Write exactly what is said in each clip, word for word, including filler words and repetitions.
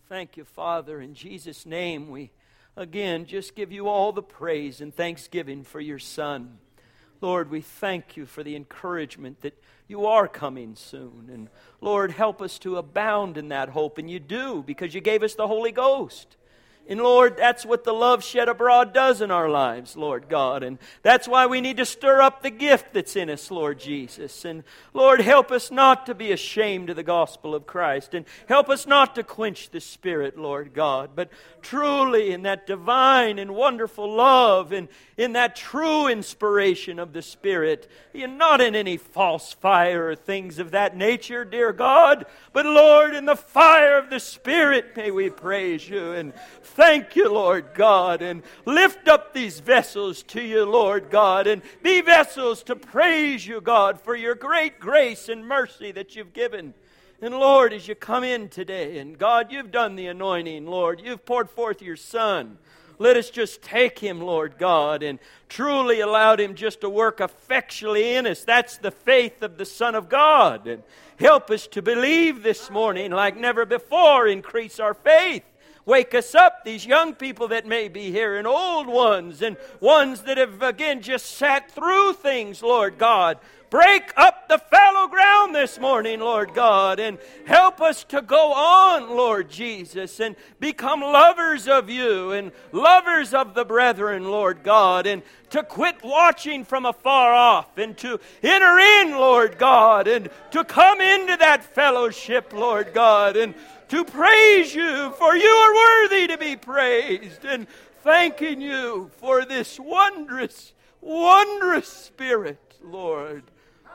Thank you, Father. In Jesus' name, we again just give you all the praise and thanksgiving for your Son. Lord, we thank you for the encouragement that you are coming soon. And Lord, help us to abound in that hope. And you do, because you gave us the Holy Ghost. And Lord, that's what the love shed abroad does in our lives, Lord God. And that's why we need to stir up the gift that's in us, Lord Jesus. And Lord, help us not to be ashamed of the gospel of Christ. And help us not to quench the Spirit, Lord God. But truly in that divine and wonderful love and in that true inspiration of the Spirit. And not in any false fire or things of that nature, dear God. But Lord, in the fire of the Spirit may we praise you. And thank you, Lord God, and lift up these vessels to you, Lord God, and be vessels to praise you, God, for your great grace and mercy that you've given. And Lord, as you come in today, and God, you've done the anointing, Lord, you've poured forth your Son. Let us just take him, Lord God, and truly allow him just to work effectually in us. That's the faith of the Son of God. And help us to believe this morning like never before. Increase our faith. Wake us up, these young people that may be here, and old ones, and ones that have, again, just sat through things, Lord God. Break up the fallow ground this morning, Lord God, and help us to go on, Lord Jesus, and become lovers of you, and lovers of the brethren, Lord God, and to quit watching from afar off, and to enter in, Lord God, and to come into that fellowship, Lord God, and to praise you, for you are worthy to be praised, and thanking you for this wondrous, wondrous Spirit, Lord.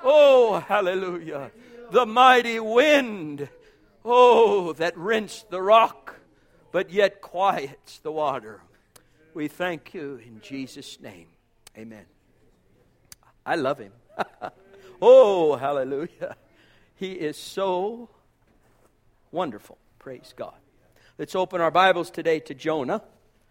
Oh, hallelujah. The mighty wind, oh, that rents the rock, but yet quiets the water. We thank you in Jesus' name. Amen. I love him. Oh, hallelujah. He is so wonderful. Praise God. Let's open our Bibles today to Jonah.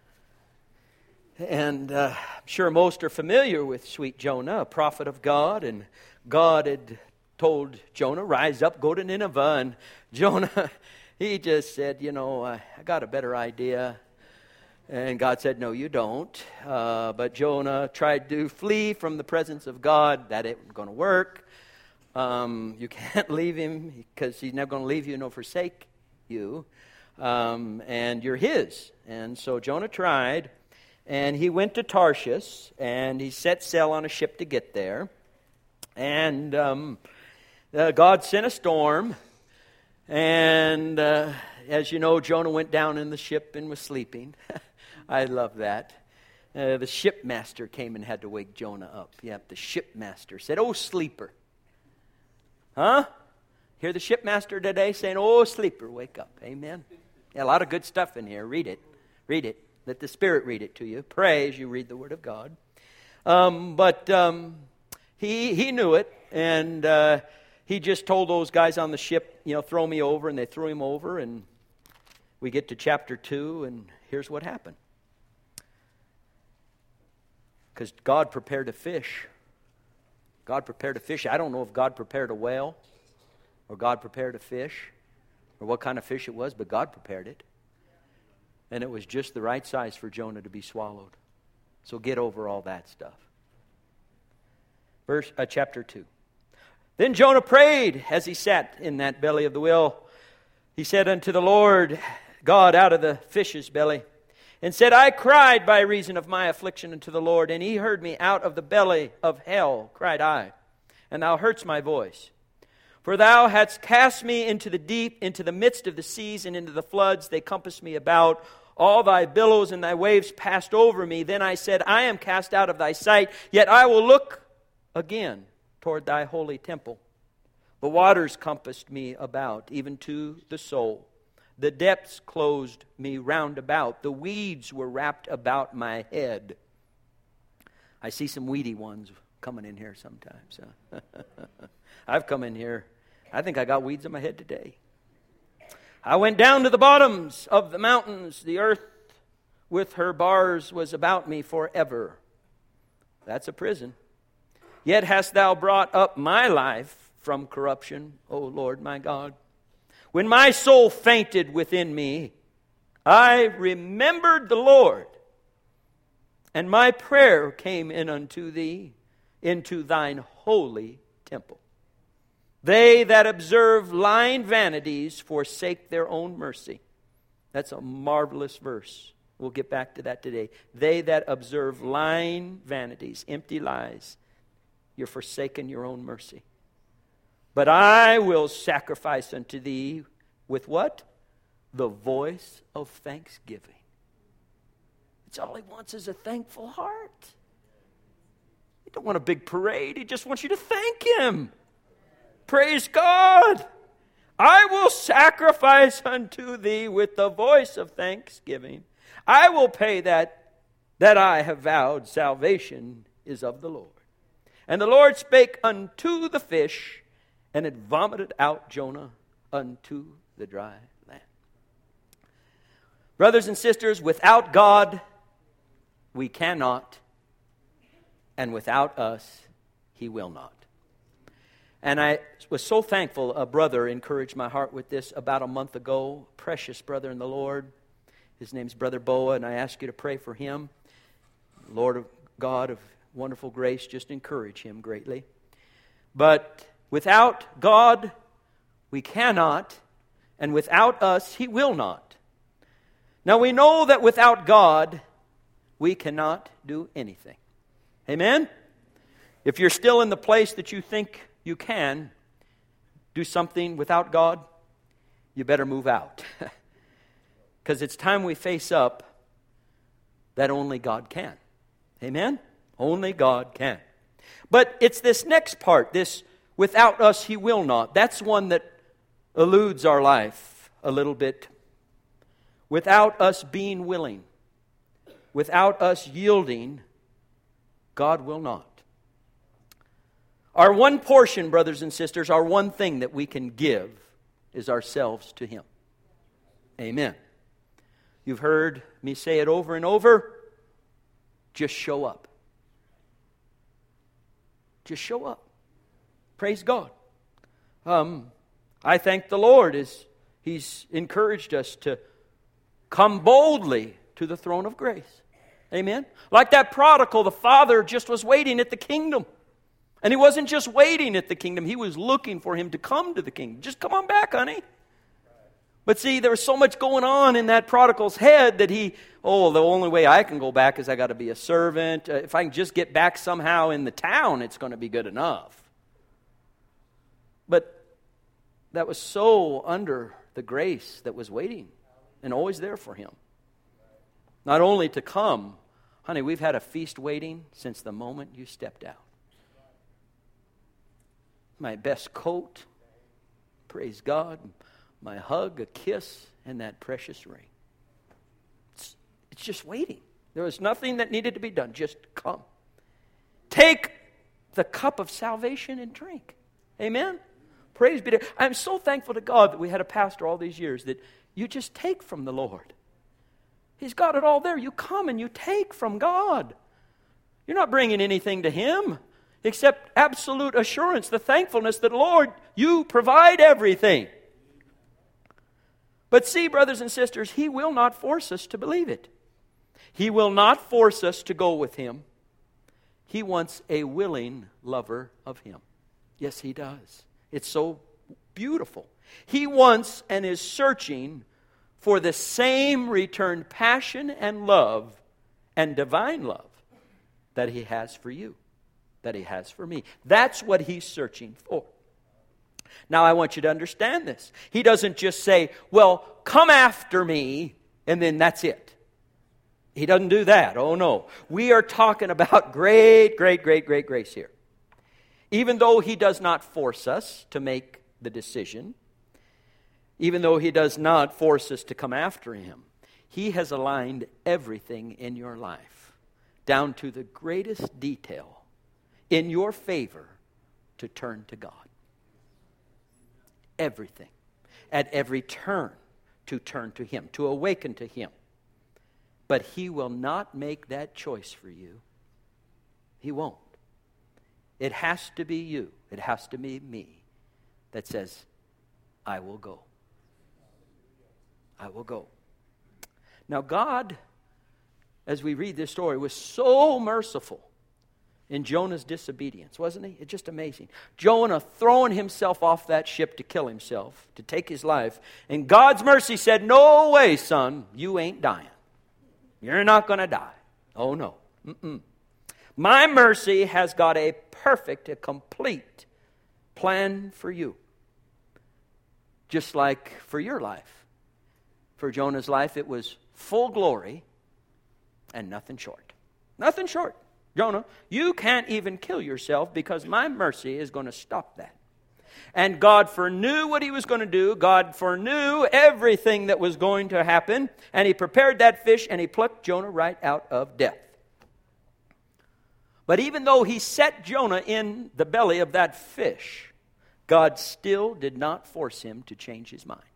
And uh, I'm sure most are familiar with sweet Jonah, a prophet of God. And God had told Jonah, rise up, go to Nineveh. And Jonah, he just said, you know, I got a better idea. And God said, no, you don't. Uh, but Jonah tried to flee from the presence of God. That ain't going to work. Um, you can't leave him because he's never going to leave you nor forsake you. Um, and you're his. And so Jonah tried. And he went to Tarshish. And he set sail on a ship to get there. And um, uh, God sent a storm. And uh, as you know, Jonah went down in the ship and was sleeping. I love that. Uh, the shipmaster came and had to wake Jonah up. Yep, the shipmaster said, "Oh, sleeper." Huh? Hear the shipmaster today saying, "Oh, sleeper, wake up." Amen. Yeah, a lot of good stuff in here. Read it. Read it. Let the Spirit read it to you. Pray as you read the Word of God. Um, but um, he he knew it, and uh, he just told those guys on the ship, you know, throw me over, and they threw him over, and we get to chapter two, and here's what happened. Because God prepared a fish. God prepared a fish. I don't know if God prepared a whale or God prepared a fish or what kind of fish it was, but God prepared it. And it was just the right size for Jonah to be swallowed. So get over all that stuff. Verse uh, chapter two. Then Jonah prayed as he sat in that belly of the whale. He said unto the Lord God out of the fish's belly, and said, I cried by reason of my affliction unto the Lord, and he heard me. Out of the belly of hell cried I, and thou heardst my voice. For thou hadst cast me into the deep, into the midst of the seas, and into the floods. They compassed me about. All thy billows and thy waves passed over me. Then I said, I am cast out of thy sight, yet I will look again toward thy holy temple. The waters compassed me about, even to the soul. The depths closed me round about. The weeds were wrapped about my head. I see some weedy ones coming in here sometimes. Huh? I've come in here. I think I got weeds on my head today. I went down to the bottoms of the mountains. The earth with her bars was about me forever. That's a prison. Yet hast thou brought up my life from corruption, O Lord my God. When my soul fainted within me, I remembered the Lord, and my prayer came in unto thee into thine holy temple. They that observe lying vanities forsake their own mercy. That's a marvelous verse. We'll get back to that today. They that observe lying vanities, empty lies, you're forsaking your own mercy. But I will sacrifice unto thee with what? The voice of thanksgiving. It's all he wants is a thankful heart. He don't want a big parade. He just wants you to thank him. Praise God. I will sacrifice unto thee with the voice of thanksgiving. I will pay that that I have vowed. Salvation is of the Lord. And the Lord spake unto the fish, and it vomited out Jonah unto the dry land. Brothers and sisters, without God, we cannot, and without us, he will not. And I was so thankful a brother encouraged my heart with this about a month ago. Precious brother in the Lord. His name's Brother Boa, and I ask you to pray for him. Lord of God of wonderful grace, just encourage him greatly. But without God, we cannot, and without us, he will not. Now we know that without God, we cannot do anything. Amen? If you're still in the place that you think you can do something without God, you better move out. Because it's time we face up that only God can. Amen? Only God can. But it's this next part, this without us he will not. That's one that eludes our life a little bit. Without us being willing, without us yielding, God will not. Our one portion, brothers and sisters, our one thing that we can give is ourselves to him. Amen. You've heard me say it over and over. Just show up. Just show up. Praise God. Um, I thank the Lord as he's encouraged us to come boldly to the throne of grace. Amen. Like that prodigal, the father just was waiting at the kingdom. And he wasn't just waiting at the kingdom. He was looking for him to come to the kingdom. Just come on back, honey. But see, there was so much going on in that prodigal's head that he, oh, the only way I can go back is I got to be a servant. Uh, if I can just get back somehow in the town, it's going to be good enough. But that was so under the grace that was waiting and always there for him. Not only to come, honey, we've had a feast waiting since the moment you stepped out. My best coat, praise God, my hug, a kiss, and that precious ring. It's, it's just waiting. There was nothing that needed to be done. Just come. Take the cup of salvation and drink. Amen? Praise be to God. I'm so thankful to God that we had a pastor all these years that you just take from the Lord. He's got it all there. You come and you take from God. You're not bringing anything to him except absolute assurance, the thankfulness that, Lord, you provide everything. But see, brothers and sisters, he will not force us to believe it. He will not force us to go with him. He wants a willing lover of him. Yes, he does. It's so beautiful. He wants and is searching for the same returned passion and love and divine love that he has for you, that he has for me. That's what he's searching for. Now, I want you to understand this. He doesn't just say, well, come after me, and then that's it. He doesn't do that. Oh, no. We are talking about great, great, great, great grace here. Even though he does not force us to make the decision, even though he does not force us to come after him, he has aligned everything in your life, down to the greatest detail, in your favor to turn to God. Everything. At every turn to turn to him, to awaken to him. But he will not make that choice for you. He won't. It has to be you. It has to be me that says, I will go. I will go. Now God, as we read this story, was so merciful in Jonah's disobedience, wasn't he? It's just amazing. Jonah throwing himself off that ship to kill himself, to take his life. And God's mercy said, no way, son, you ain't dying. You're not going to die. Oh, no. Mm-mm. My mercy has got a perfect, a complete plan for you. Just like for your life. For Jonah's life, it was full glory and nothing short. Nothing short. Jonah, you can't even kill yourself because my mercy is going to stop that. And God foreknew what he was going to do. God foreknew everything that was going to happen. And he prepared that fish and he plucked Jonah right out of death. But even though he set Jonah in the belly of that fish, God still did not force him to change his mind.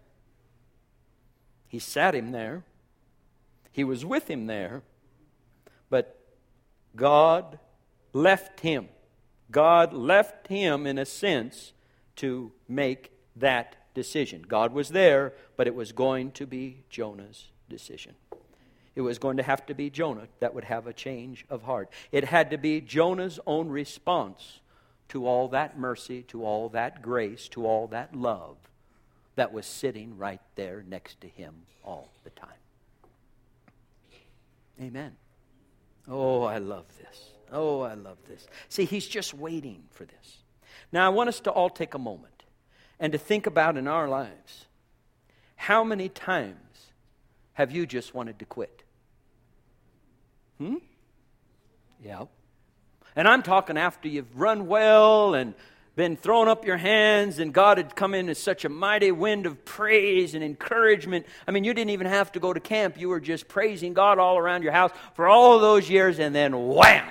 He sat him there. He was with him there. But God left him. God left him, in a sense, to make that decision. God was there, but it was going to be Jonah's decision. It was going to have to be Jonah that would have a change of heart. It had to be Jonah's own response to all that mercy, to all that grace, to all that love that was sitting right there next to him all the time. Amen. Oh, I love this. Oh, I love this. See, he's just waiting for this. Now, I want us to all take a moment and to think about in our lives, how many times have you just wanted to quit? Hmm? Yeah. And I'm talking after you've run well and been throwing up your hands and God had come in as such a mighty wind of praise and encouragement. I mean, you didn't even have to go to camp. You were just praising God all around your house for all of those years, and then wham!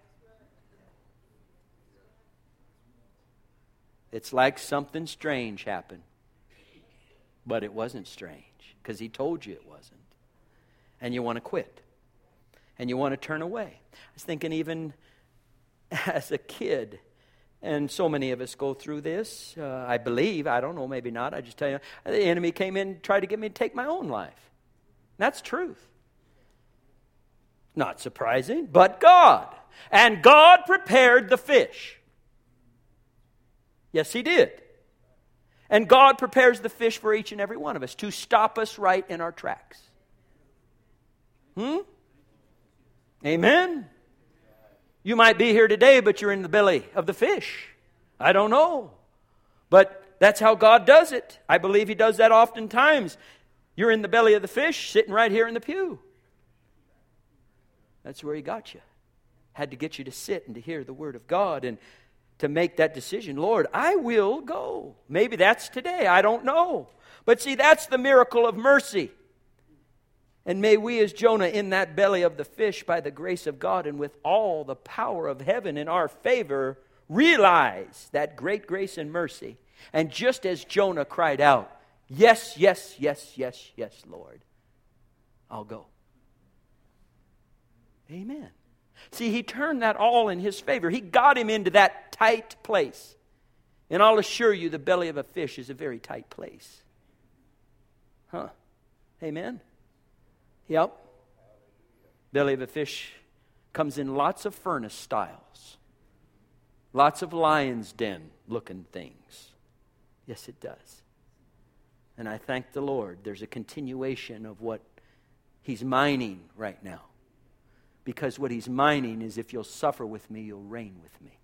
It's like something strange happened. But it wasn't strange because he told you it wasn't. And you want to quit. And you want to turn away. I was thinking even as a kid, and so many of us go through this. Uh, I believe, I don't know, maybe not. I just tell you, the enemy came in and tried to get me to take my own life. That's truth. Not surprising, but God. And God prepared the fish. Yes, he did. And God prepares the fish for each and every one of us to stop us right in our tracks. Hmm? Amen? You might be here today, but you're in the belly of the fish. I don't know. But that's how God does it. I believe he does that oftentimes. You're in the belly of the fish, sitting right here in the pew. That's where he got you. Had to get you to sit and to hear the word of God and to make that decision. Lord, I will go. Maybe that's today. I don't know. But see, that's the miracle of mercy. And may we as Jonah in that belly of the fish, by the grace of God and with all the power of heaven in our favor, realize that great grace and mercy. And just as Jonah cried out, yes, yes, yes, yes, yes, Lord, I'll go. Amen. See, he turned that all in his favor. He got him into that tight place. And I'll assure you, the belly of a fish is a very tight place. Huh? Amen? Yep. Belly of a fish comes in lots of furnace styles. Lots of lion's den looking things. Yes, it does. And I thank the Lord. There's a continuation of what he's mining right now. Because what he's mining is, if you'll suffer with me, you'll reign with me.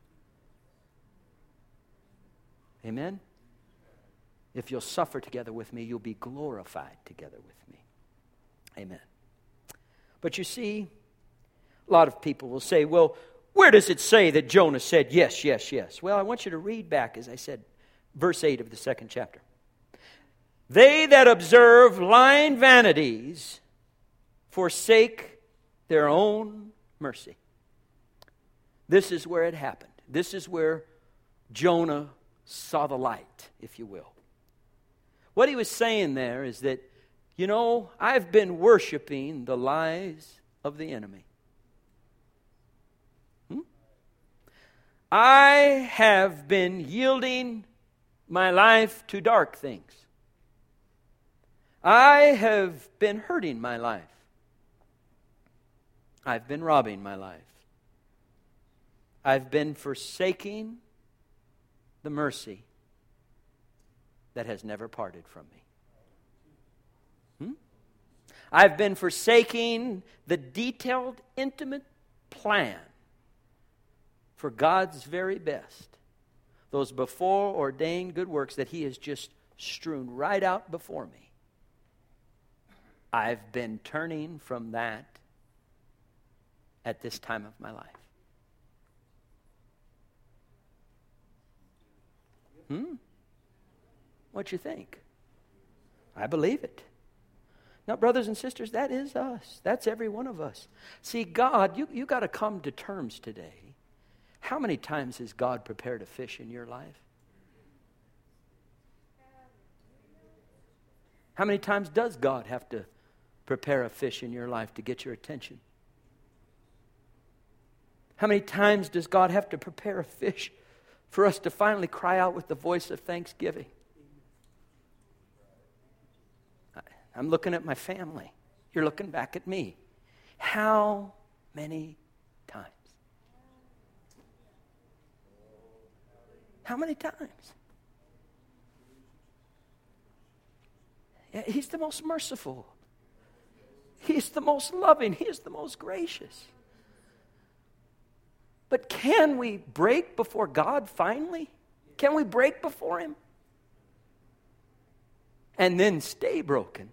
Amen? If you'll suffer together with me, you'll be glorified together with me. Amen. But you see, a lot of people will say, well, where does it say that Jonah said yes, yes, yes? Well, I want you to read back, as I said, verse eight of the second chapter. They that observe lying vanities forsake their own mercy. This is where it happened. This is where Jonah saw the light, if you will. What he was saying there is that, you know, I've been worshiping the lies of the enemy. Hmm? I have been yielding my life to dark things. I have been hurting my life. I've been robbing my life. I've been forsaking the mercy that has never parted from me. Hmm? I've been forsaking the detailed, intimate plan for God's very best. Those before ordained good works that He has just strewn right out before me. I've been turning from that at this time of my life. Hmm? What you think? I believe it. Now, brothers and sisters, that is us. That's every one of us. See, God, you, you got to come to terms today. How many times has God prepared a fish in your life? How many times does God have to prepare a fish in your life to get your attention? How many times does God have to prepare a fish for us to finally cry out with the voice of thanksgiving? I'm looking at my family. You're looking back at me. How many times? How many times? Yeah, He's the most merciful. He's the most loving. He is the most gracious. But can we break before God finally? Can we break before Him? And then stay broken?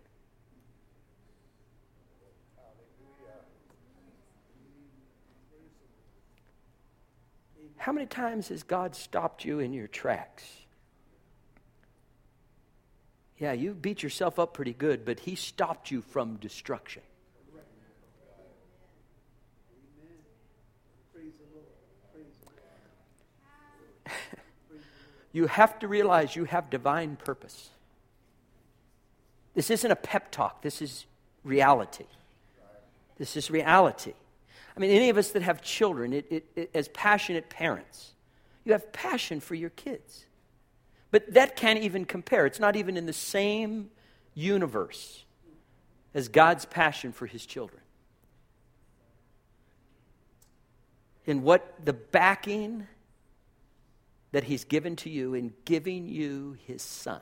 How many times has God stopped you in your tracks? Yeah, you beat yourself up pretty good, but He stopped you from destruction. You have to realize you have divine purpose. This isn't a pep talk. This is reality. This is reality. I mean, any of us that have children, it, it, it, as passionate parents, you have passion for your kids. But that can't even compare. It's not even in the same universe as God's passion for His children. In what the backing that He's given to you in giving you His Son.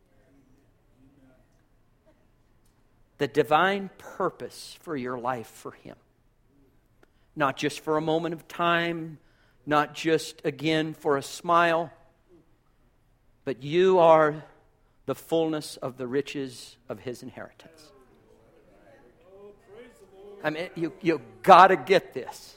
The divine purpose for your life for Him. Not just for a moment of time, not just, again, for a smile, but you are the fullness of the riches of His inheritance. I mean, you, you got to get this.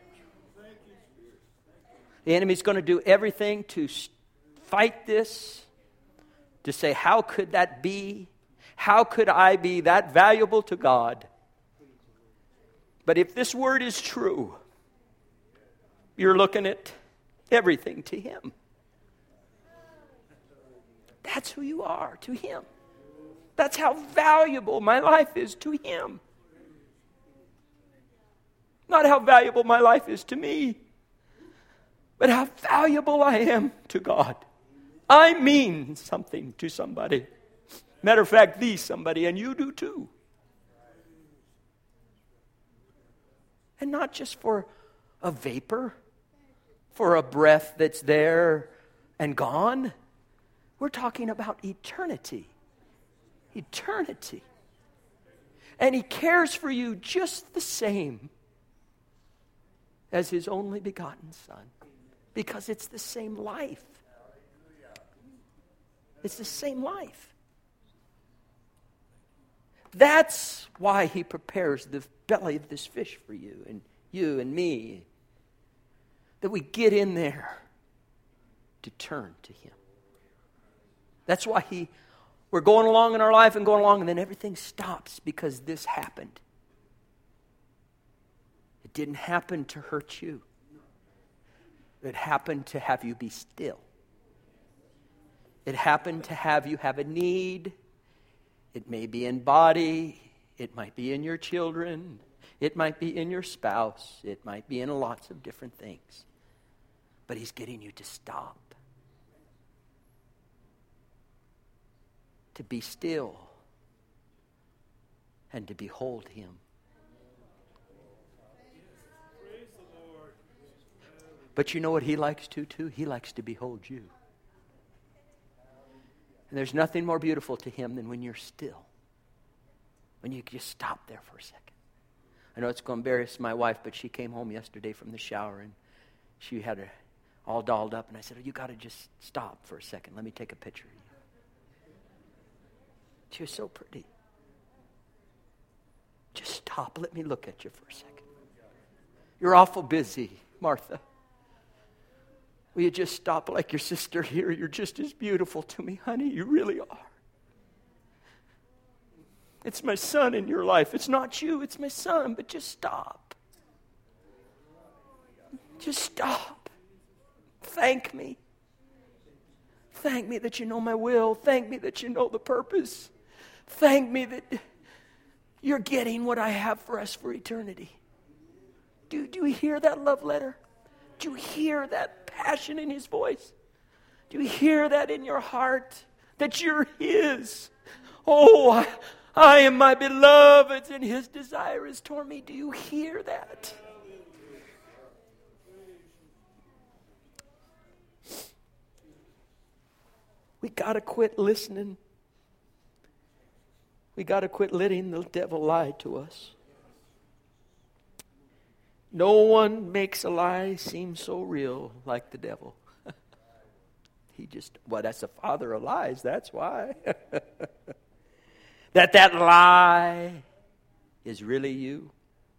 The enemy's going to do everything to fight this, to say, how could that be? How could I be that valuable to God? But if this word is true, you're looking at everything to Him. That's who you are to Him. That's how valuable my life is to Him. Not how valuable my life is to me, but how valuable I am to God. I mean something to somebody. Matter of fact, the somebody, and you do too. And not just for a vapor, for a breath that's there and gone. We're talking about eternity. Eternity. And He cares for you just the same as His only begotten Son. Because it's the same life. It's the same life. That's why He prepares the belly of this fish for you and you and me. That we get in there to turn to Him. That's why He, we're going along in our life and going along and then everything stops because this happened. It didn't happen to hurt you. It happened to have you be still. It happened to have you have a need. It may be in body. It might be in your children. It might be in your spouse. It might be in lots of different things. But He's getting you to stop. To be still and to behold Him. But you know what He likes to too? He likes to behold you. And there's nothing more beautiful to Him than when you're still. When you just stop there for a second. I know it's going to embarrass my wife, but she came home yesterday from the shower and she had her all dolled up. And I said, oh, you got to just stop for a second. Let me take a picture of you. She was so pretty. Just stop. Let me look at you for a second. You're awful busy, Martha. Will you just stop like your sister here? You're just as beautiful to me, honey. You really are. It's my son in your life. It's not you. It's my son. But just stop. Just stop. Thank me. Thank me that you know my will. Thank me that you know the purpose. Thank me that you're getting what I have for us for eternity. Do, do you hear that love letter? Do you hear that passion in His voice? Do you hear that in your heart? That you're His? Oh, I, I am my beloved's and His desire is toward me. Do you hear that? We got to quit listening. We got to quit letting the devil lie to us. No one makes a lie seem so real like the devil. He just, well, that's the father of lies, that's why. that that lie is really you.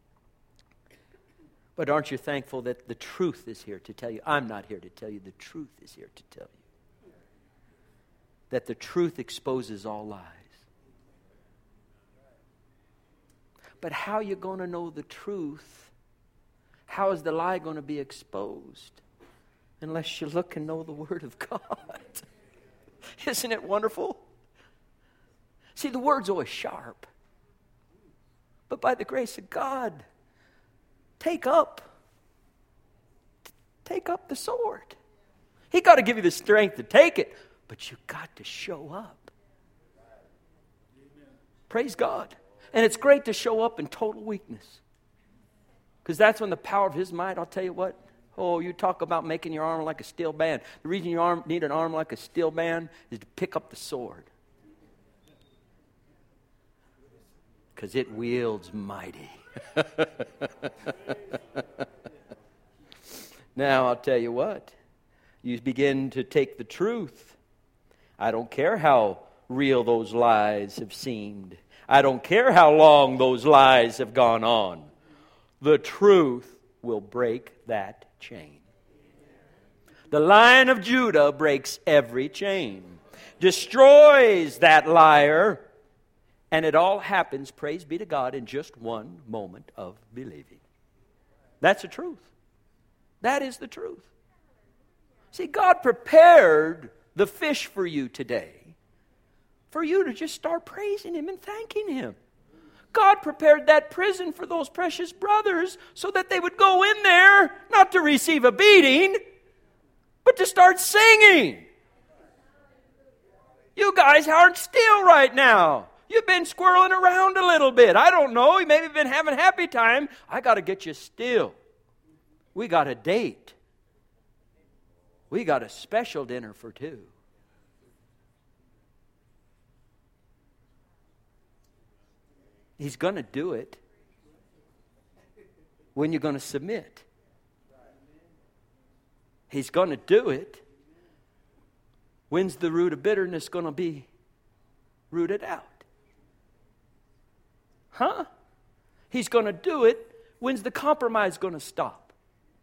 But aren't you thankful that the truth is here to tell you? I'm not here to tell you. The truth is here to tell you. That the truth exposes all lies. But how are you going to know the truth? How is the lie going to be exposed? Unless you look and know the Word of God. Isn't it wonderful? See, the Word's always sharp. But by the grace of God, take up. Take up the sword. He got to give you the strength to take it. But you got to show up. Praise God. And it's great to show up in total weakness. Because that's when the power of His might, I'll tell you what, oh, you talk about making your arm like a steel band. The reason you arm, need an arm like a steel band is to pick up the sword. Because it wields mighty. Now, I'll tell you what, you begin to take the truth. I don't care how real those lies have seemed. I don't care how long those lies have gone on. The truth will break that chain. The Lion of Judah breaks every chain, destroys that liar, and it all happens, praise be to God, in just one moment of believing. That's the truth. That is the truth. See, God prepared the fish for you today for you to just start praising Him and thanking Him. God prepared that prison for those precious brothers so that they would go in there, not to receive a beating, but to start singing. You guys aren't still right now. You've been squirreling around a little bit. I don't know. You maybe been having a happy time. I got to get you still. We got a date. We got a special dinner for two. He's going to do it. When you're going to submit. He's going to do it. When's the root of bitterness going to be rooted out? Huh? He's going to do it. When's the compromise going to stop?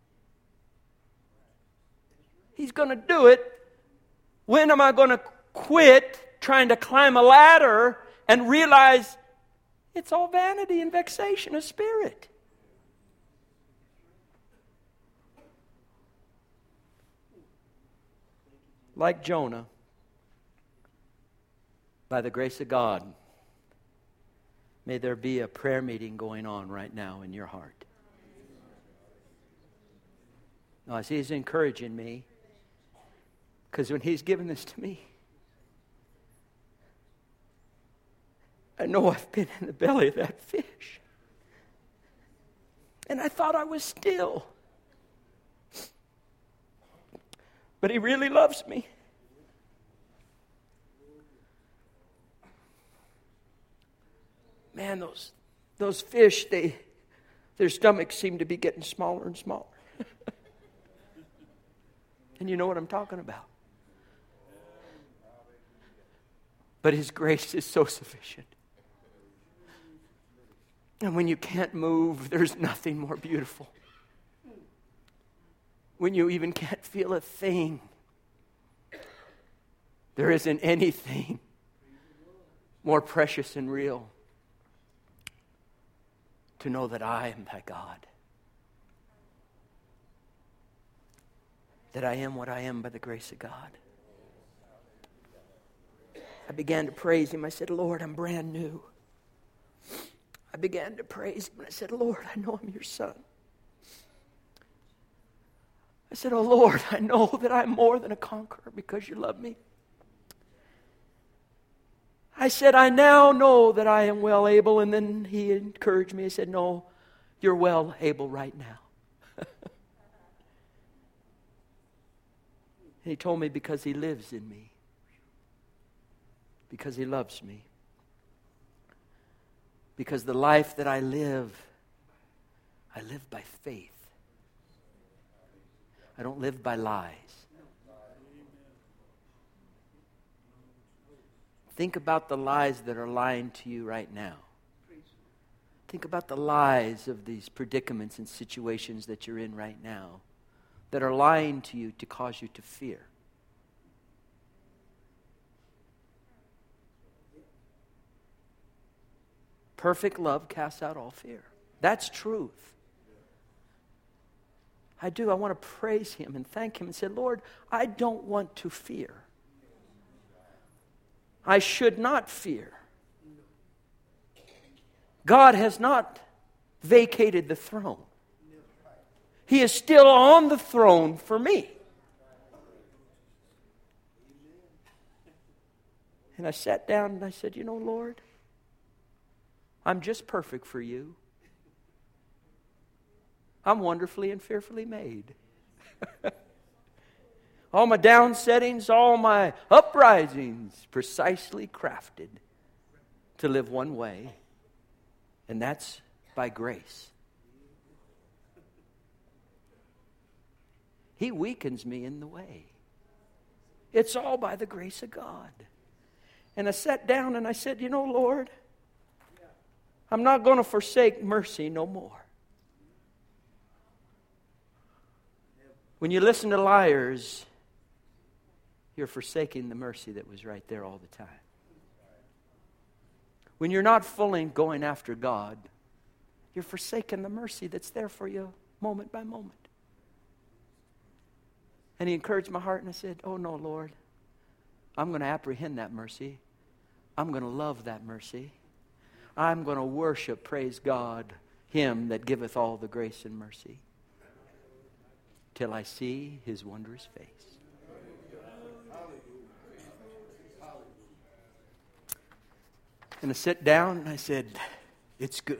He's going to do it. When am I going to quit trying to climb a ladder and realize it's all vanity and vexation of spirit? Like Jonah, by the grace of God, may there be a prayer meeting going on right now in your heart. Now, see, He's encouraging me, because when He's given this to me, I know I've been in the belly of that fish. And I thought I was still. But He really loves me. Man, those those fish, they their stomachs seem to be getting smaller and smaller. And you know what I'm talking about. But His grace is so sufficient. And when you can't move, there's nothing more beautiful. When you even can't feel a thing, there isn't anything more precious and real to know that I am thy God. That I am what I am by the grace of God. I began to praise Him. I said, Lord, I'm brand new. I began to praise Him. And I said, Lord, I know I'm your son. I said, oh Lord, I know that I'm more than a conqueror because you love me. I said, I now know that I am well able. And then He encouraged me. He said, no, you're well able right now. And He told me because He lives in me. Because He loves me. Because the life that I live, I live by faith. I don't live by lies. Think about the lies that are lying to you right now. Think about the lies of these predicaments and situations that you're in right now that are lying to you to cause you to fear. Perfect love casts out all fear. That's truth. I do. I want to praise Him and thank Him and say, Lord, I don't want to fear. I should not fear. God has not vacated the throne. He is still on the throne for me. And I sat down and I said, you know, Lord, I'm just perfect for you. I'm wonderfully and fearfully made. All my down settings, all my uprisings, precisely crafted to live one way, and that's by grace. He weakens me in the way. It's all by the grace of God. And I sat down and I said, you know, Lord, I'm not going to forsake mercy no more. When you listen to liars, you're forsaking the mercy that was right there all the time. When you're not fully going after God, you're forsaking the mercy that's there for you moment by moment. And He encouraged my heart and I said, oh no, Lord, I'm going to apprehend that mercy. I'm going to love that mercy. I'm going to worship, praise God, Him that giveth all the grace and mercy, till I see His wondrous face. And I sat down and I said, it's good.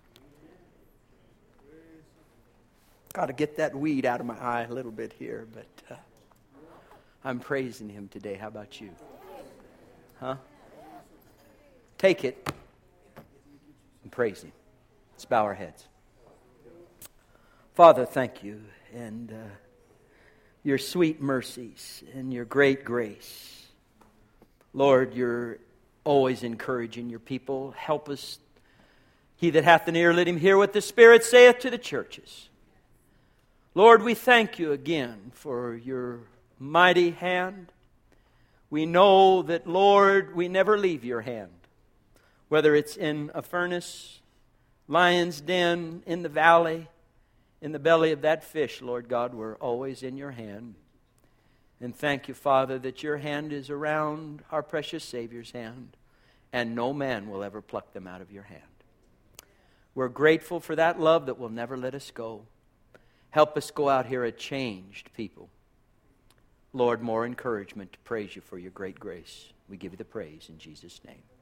Got to get that weed out of my eye a little bit here, but uh, I'm praising Him today. How about you? Huh? Take it and praise Him. Let's bow our heads. Father, thank you. And uh, your sweet mercies and your great grace. Lord, you're always encouraging your people. Help us. He that hath an ear, let him hear what the Spirit saith to the churches. Lord, we thank you again for your mighty hand. We know that, Lord, we never leave your hand. Whether it's in a furnace, lion's den, in the valley, in the belly of that fish, Lord God, we're always in your hand. And thank you, Father, that your hand is around our precious Savior's hand, and no man will ever pluck them out of your hand. We're grateful for that love that will never let us go. Help us go out here a changed people. Lord, more encouragement to praise you for your great grace. We give you the praise in Jesus' name.